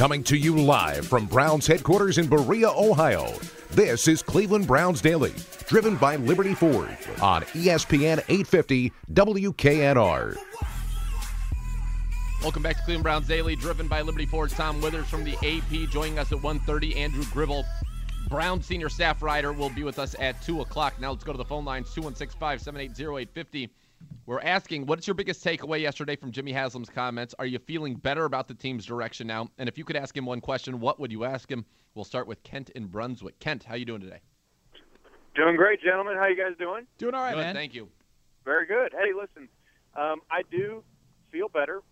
Coming to you live from Browns headquarters in Berea, Ohio. This is Cleveland Browns Daily, driven by Liberty Ford on ESPN 850 WKNR. Welcome back to Cleveland Browns Daily, driven by Liberty Ford. Tom Withers from the AP joining us at 1:30. Andrew Gribble, Browns senior staff writer, will be with us at 2 o'clock. Now let's go to the phone lines, 216-578-0850. We're asking, what's your biggest takeaway yesterday from Jimmy Haslam's comments? Are you feeling better about the team's direction now? And if you could ask him one question, what would you ask him? We'll start with Kent in Brunswick. Kent, how you doing today? Doing great, gentlemen. How you guys doing? Doing all right, Good, man. thank you. Very good. Hey, listen, I do feel better.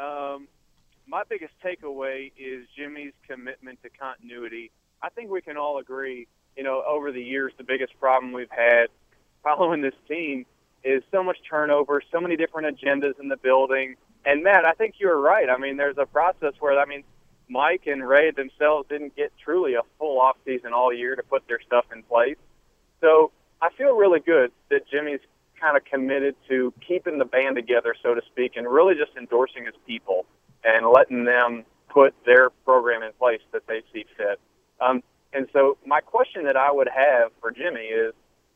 My biggest takeaway is Jimmy's commitment to continuity. I think we can all agree, over the years, the biggest problem we've had following this team is so much turnover, so many different agendas in the building. And, Matt, I think you're right. I mean, there's a process where, Mike and Ray themselves didn't get truly a full offseason all year to put their stuff in place. So I feel really good that Jimmy's kind of committed to keeping the band together, so to speak, and really just endorsing his people and letting them put their program in place that they see fit. And so my question that I would have for Jimmy is,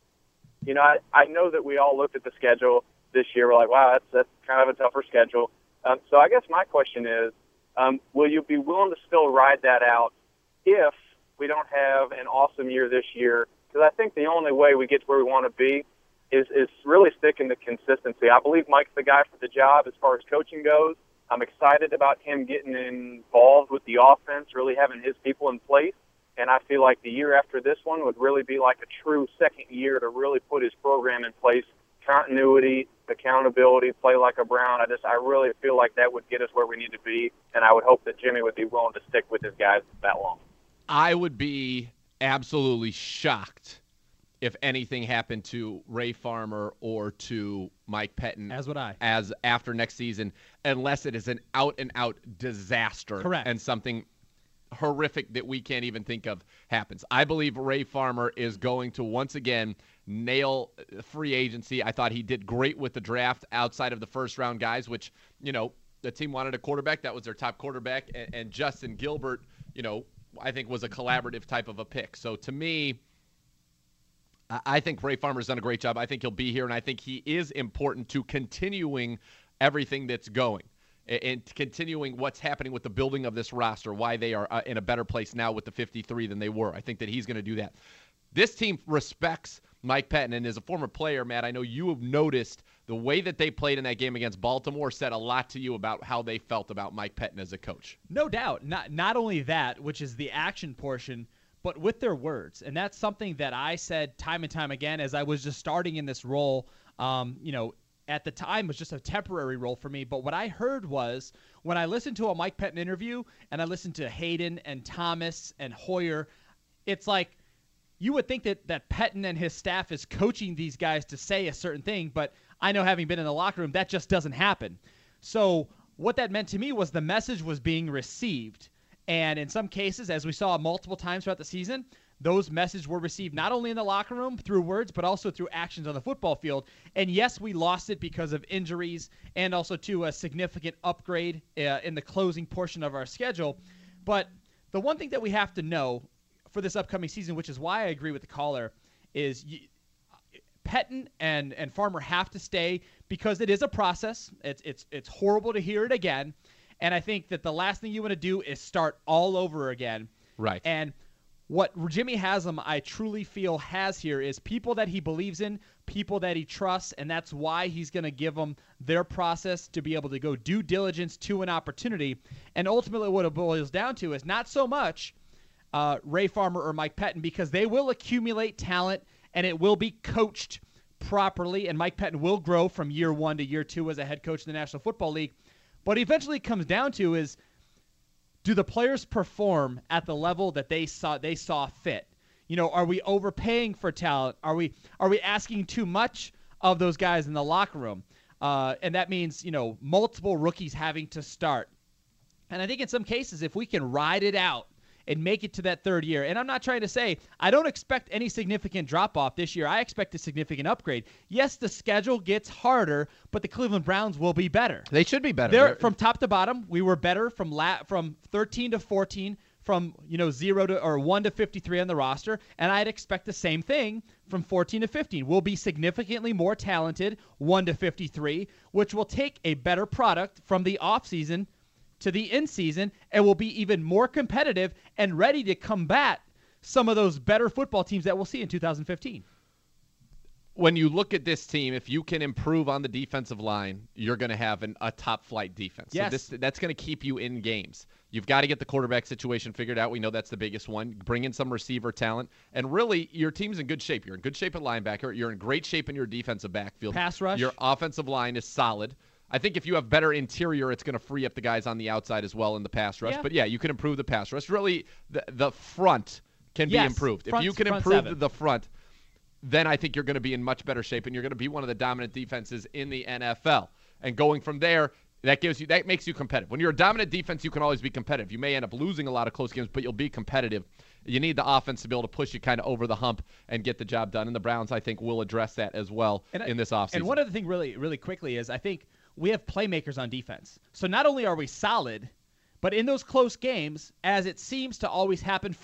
I know that we all looked at the schedule this year. We're like, wow, that's kind of a tougher schedule. So I guess my question is, will you be willing to still ride that out if we don't have an awesome year this year? Because I think the only way we get to where we want to be is really sticking to consistency. I believe Mike's the guy for the job as far as coaching goes. I'm excited about him getting involved with the offense, really having his people in place. And I feel like the year after this one would really be like a true second year to really put his program in place. Continuity, accountability, play like a Brown. I really feel like that would get us where we need to be. And I would hope that Jimmy would be willing to stick with his guys that long. I would be absolutely shocked if anything happened to Ray Farmer or to Mike Pettine. As would I. As after next season, unless it is an out-and-out disaster. Correct. And something horrific that we can't even think of happens. I believe Ray Farmer is going to once again nail free agency. I thought he did great with the draft outside of the first-round guys, which, the team wanted a quarterback. That was their top quarterback. And Justin Gilbert, I think was a collaborative type of a pick. So to me, I think Ray Farmer's done a great job. I think he'll be here, and I think he is important to continuing everything that's going and continuing what's happening with the building of this roster, why they are in a better place now with the 53 than they were. I think that he's going to do that. This team respects Mike Pettine, and as a former player, Matt, I know you have noticed the way that they played in that game against Baltimore said a lot to you about how they felt about Mike Pettine as a coach. No doubt. Not only that, which is the action portion, but with their words. And that's something that I said time and time again as I was just starting in this role. At the time, it was just a temporary role for me. But what I heard was when I listened to a Mike Pettine interview and I listened to Hayden and Thomas and Hoyer, it's like you would think that Pettine and his staff is coaching these guys to say a certain thing. But I know, having been in the locker room, that just doesn't happen. So what that meant to me was the message was being received. And in some cases, as we saw multiple times throughout the season, those messages were received not only in the locker room through words, but also through actions on the football field. And yes, we lost it because of injuries and also to a significant upgrade in the closing portion of our schedule. But the one thing that we have to know for this upcoming season, which is why I agree with the caller, is Pettine and Farmer have to stay because it is a process. It's horrible to hear it again. And I think that the last thing you want to do is start all over again. Right. And what Jimmy Haslam, I truly feel, has here is people that he believes in, people that he trusts, and that's why he's going to give them their process to be able to go due diligence to an opportunity. And ultimately what it boils down to is not so much Ray Farmer or Mike Pettine, because they will accumulate talent and it will be coached properly, and Mike Pettine will grow from year 1 to year 2 as a head coach in the National Football League. But eventually it comes down to is, do the players perform at the level that they saw fit? Are we overpaying for talent? Are we asking too much of those guys in the locker room? And that means, multiple rookies having to start. And I think in some cases, if we can ride it out and make it to that third year. And I'm not trying to say I don't expect any significant drop-off this year. I expect a significant upgrade. Yes, the schedule gets harder, but the Cleveland Browns will be better. They should be better. From top to bottom, we were better from 13 to 14, from 1 to 53 on the roster, and I'd expect the same thing from 14 to 15. We'll be significantly more talented 1 to 53, which will take a better product from the offseason to the in-season, and will be even more competitive and ready to combat some of those better football teams that we'll see in 2015. When you look at this team, if you can improve on the defensive line, you're going to have a top-flight defense. Yes. So that's going to keep you in games. You've got to get the quarterback situation figured out. We know that's the biggest one. Bring in some receiver talent. And really, your team's in good shape. You're in good shape at linebacker. You're in great shape in your defensive backfield. Pass rush. Your offensive line is solid. I think if you have better interior, it's going to free up the guys on the outside as well in the pass rush. Yeah. But, yeah, you can improve the pass rush. Really, the front can be improved. If you can improve the front, then I think you're going to be in much better shape, and you're going to be one of the dominant defenses in the NFL. And going from there, that makes you competitive. When you're a dominant defense, you can always be competitive. You may end up losing a lot of close games, but you'll be competitive. You need the offense to be able to push you kind of over the hump and get the job done. And the Browns, I think, will address that as well in this offseason. And one other thing really, really quickly is I think we have playmakers on defense. So not only are we solid, but in those close games, as it seems to always happen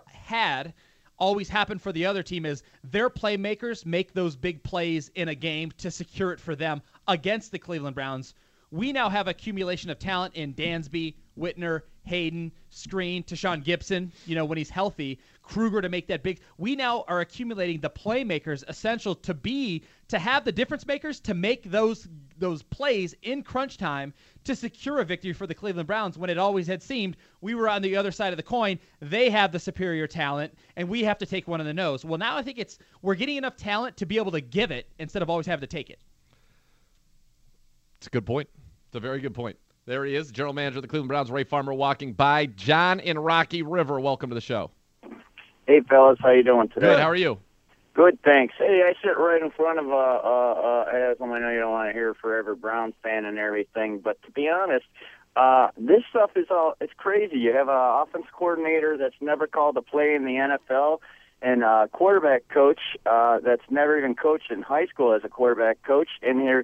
always happen for the other team, is their playmakers make those big plays in a game to secure it for them against the Cleveland Browns. We now have accumulation of talent in Dansby, Whitner, Hayden, Screen, Tashawn Gibson, when he's healthy, Kruger to make that big. We now are accumulating the playmakers essential to have the difference makers to make those plays in crunch time to secure a victory for the Cleveland Browns, when it always had seemed we were on the other side of the coin. They have the superior talent, and we have to take one in the nose. Well, now I think we're getting enough talent to be able to give it instead of always having to take it. It's a good point. It's a very good point. There he is, general manager of the Cleveland Browns, Ray Farmer, walking by. John in Rocky River, welcome to the show. Hey, fellas, how you doing today? Good, how are you? Good, thanks. Hey, I sit right in front of as I know you don't want to hear forever Browns fan and everything, but to be honest, this stuff it's crazy. You have an offense coordinator that's never called a play in the NFL, and a quarterback coach that's never even coached in high school as a quarterback coach, and you're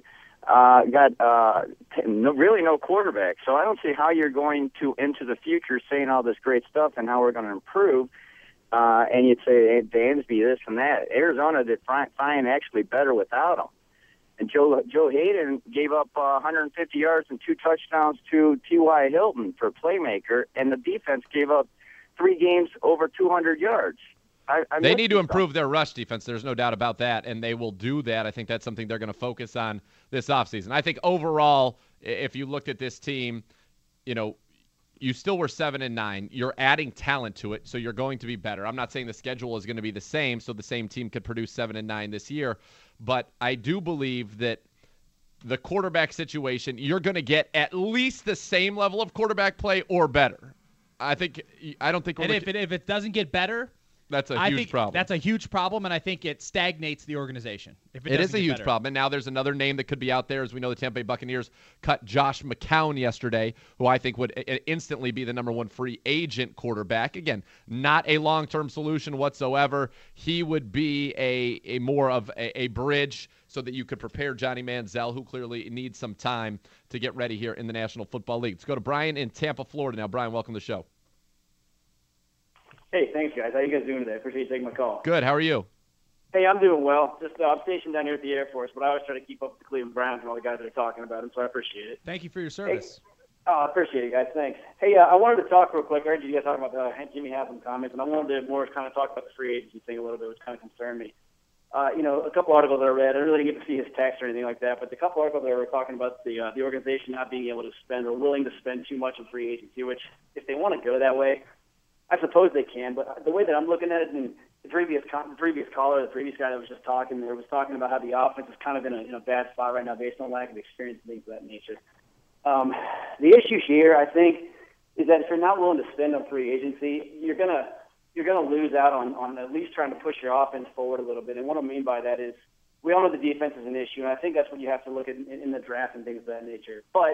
really no quarterback. So I don't see how you're going to into the future saying all this great stuff and how we're going to improve. And you'd say, hey, Dansby, this and that. Arizona did fine actually better without him. And Joe Hayden gave up 150 yards and 2 touchdowns to T.Y. Hilton for playmaker, and the defense gave up 3 games over 200 yards. They need to improve their rush defense. There's no doubt about that, and they will do that. I think that's something they're going to focus on this offseason. I think overall, if you looked at this team, you still were 7-9. You're adding talent to it, so you're going to be better. I'm not saying the schedule is going to be the same, so the same team could produce 7-9 this year, but I do believe that the quarterback situation, you're going to get at least the same level of quarterback play or better. I don't think. And if it doesn't get better, that's a huge problem. That's a huge problem, and I think it stagnates the organization. It is a huge problem. And now there's another name that could be out there. As we know, the Tampa Bay Buccaneers cut Josh McCown yesterday, who I think would instantly be the number 1 free agent quarterback. Again, not a long-term solution whatsoever. He would be a more of a bridge so that you could prepare Johnny Manziel, who clearly needs some time to get ready here in the National Football League. Let's go to Brian in Tampa, Florida now. Brian, welcome to the show. Hey, thanks, guys. How you guys doing today? Appreciate you taking my call. Good. How are you? Hey, I'm doing well. Just I'm stationed down here at the Air Force, but I always try to keep up with the Cleveland Browns and all the guys that are talking about them, so I appreciate it. Thank you for your service. Hey, I appreciate it, guys. Thanks. Hey, I wanted to talk real quick. I heard you guys talking about Jimmy had some comments, and I wanted to more kind of talk about the free agency thing a little bit, which kind of concerned me. A couple articles that I read, I didn't really get to see his text or anything like that, but the couple articles that were talking about the organization not being able to spend or willing to spend too much on free agency, which if they want to go that way, I suppose they can, but the way that I'm looking at it, and the previous guy that was just talking there was talking about how the offense is kind of in a bad spot right now based on lack of experience and things of that nature. The issue here, I think, is that if you're not willing to spend on free agency, you're gonna lose out on at least trying to push your offense forward a little bit. And what I mean by that is we all know the defense is an issue, and I think that's what you have to look at in the draft and things of that nature. But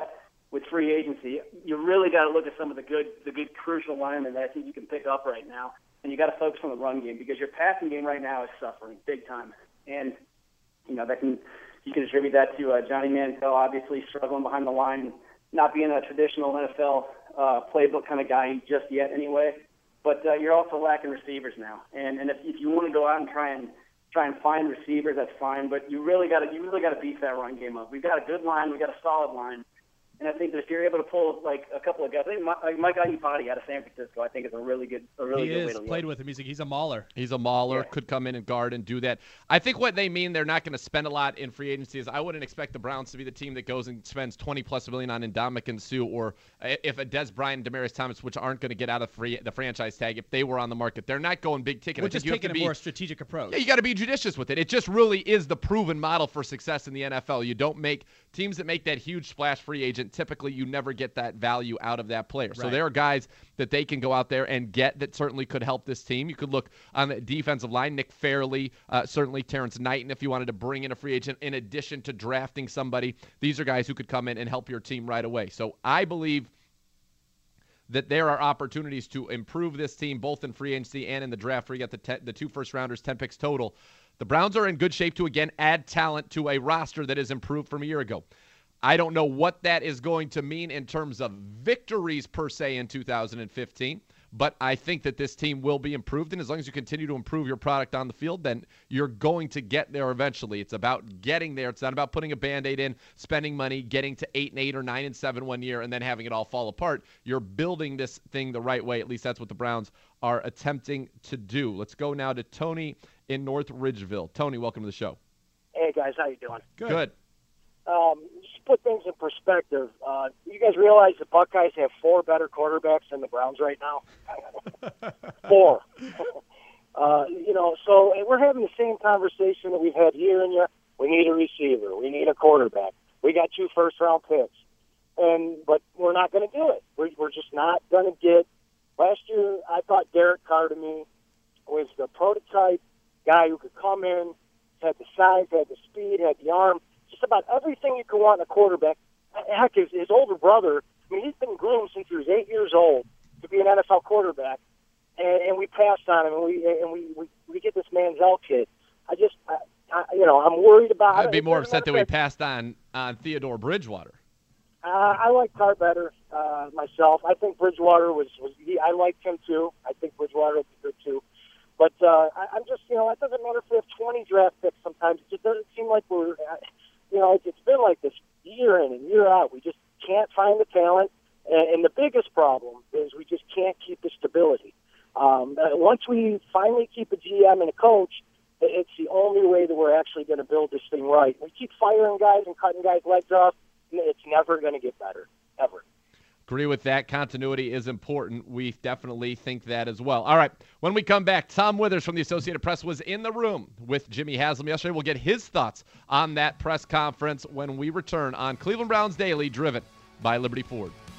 with free agency, you really got to look at some of the good crucial linemen that I think you can pick up right now, and you got to focus on the run game because your passing game right now is suffering big time, and you can attribute that to Johnny Manziel obviously struggling behind the line, not being a traditional NFL playbook kind of guy just yet anyway. But you're also lacking receivers now, and if you want to go out and try and find receivers, that's fine. But you really got to beef that run game up. We've got a good line, we've got a solid line. And I think that if you're able to pull like a couple of guys, I think Mike Iupati out of San Francisco, I think is a really good way to look. Played with him. He's a mauler. He's a mauler. Yeah. Could come in and guard and do that. I think what they mean they're not going to spend a lot in free agency is I wouldn't expect the Browns to be the team that goes and spends $20+ million on Ndamukong Suh or if a Des Bryant, Demaryius Thomas, which aren't going to get out of the franchise tag if they were on the market. They're not going big ticket. We're just taking a more strategic approach. Yeah, you got to be judicious with it. It just really is the proven model for success in the NFL. You don't make teams that make that huge splash free agent. Typically, you never get that value out of that player. Right. So there are guys that they can go out there and get that certainly could help this team. You could look on the defensive line, Nick Fairley, certainly Terrence Knighton, if you wanted to bring in a free agent in addition to drafting somebody. These are guys who could come in and help your team right away. So I believe that there are opportunities to improve this team both in free agency and in the draft where you got the 2 first-rounders, 10 picks total. The Browns are in good shape to, again, add talent to a roster that has improved from a year ago. I don't know what that is going to mean in terms of victories per se in 2015, but I think that this team will be improved, and as long as you continue to improve your product on the field, then you're going to get there eventually. It's about getting there. It's not about putting a Band-Aid in, spending money, getting to 8-8 or 9-7 one year, and then having it all fall apart. You're building this thing the right way. At least that's what the Browns are attempting to do. Let's go now to Tony in North Ridgeville. Tony, welcome to the show. Hey, guys. How you doing? Good. Just to put things in perspective, you guys realize the Buckeyes have 4 better quarterbacks than the Browns right now? 4. So we're having the same conversation that we've had here and there. We need a receiver. We need a quarterback. We got 2 first-round picks. But we're not going to do it. We're just not going to get – last year, I thought Derek Carr to me was the prototype guy who could come in, had the size, had the speed, had the arm, just about everything you could want in a quarterback. Heck, his older brother, I mean, he's been groomed since he was 8 years old to be an NFL quarterback, and we passed on him, and we get this Manziel kid. I'm worried about. I'd be more upset that we passed on Theodore Bridgewater. I like Carr better myself. I think Bridgewater I liked him too. I think Bridgewater would be good too. But I'm just, it doesn't matter if we have 20 draft picks sometimes. It just doesn't seem like we're, it's been like this year in and year out. We just can't find the talent. And the biggest problem is we just can't keep the stability. Once we finally keep a GM and a coach, it's the only way that we're actually going to build this thing right. We keep firing guys and cutting guys' legs off. It's never going to get better, ever. Agree with that. Continuity is important. We definitely think that as well. All right. When we come back, Tom Withers from the Associated Press was in the room with Jimmy Haslam yesterday. We'll get his thoughts on that press conference when we return on Cleveland Browns Daily, driven by Liberty Ford.